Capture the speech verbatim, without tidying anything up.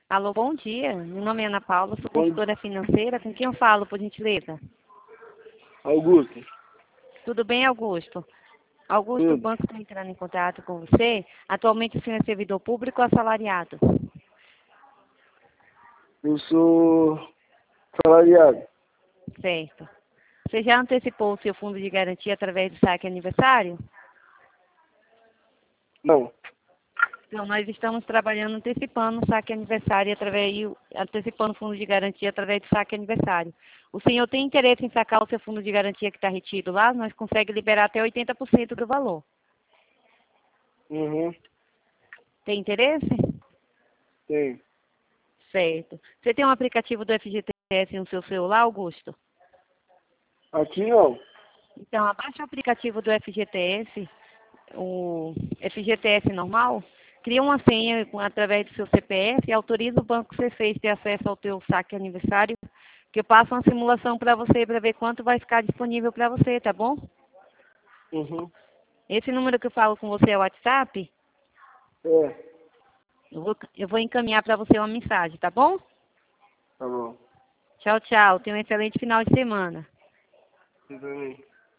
Alô, bom dia. Meu nome é Ana Paula, sou Bom- consultora financeira. Com quem eu falo, por gentileza? Augusto, Tudo bem, Augusto? Augusto, o tudo. banco está entrando em contato com você. Atualmente o senhor é servidor público ou assalariado? Eu sou salariado. Certo. Você já antecipou o seu fundo de garantia através do saque aniversário? Não, Então, nós estamos trabalhando antecipando o saque aniversário, através, antecipando o fundo de garantia através do saque aniversário. O senhor tem interesse em sacar o seu fundo de garantia que está retido lá? Nós conseguimos liberar até oitenta por cento do valor. uhum, Tem interesse? tem. Certo. Você tem um aplicativo do F G T S no seu celular, Augusto? Aqui não. Então, abaixa o aplicativo do F G T S, o F G T S normal, cria uma senha com- através do seu C P F e autoriza o banco que você fez ter acesso ao teu saque aniversário, que eu passo uma simulação para você para ver quanto vai ficar disponível para você, tá bom? Uhum, Esse número que eu falo com você é o WhatsApp, é, eu vou, eu vou encaminhar para você uma mensagem, tá bom? tá bom. Tchau, tchau. Tenha um excelente final de semana. Você também.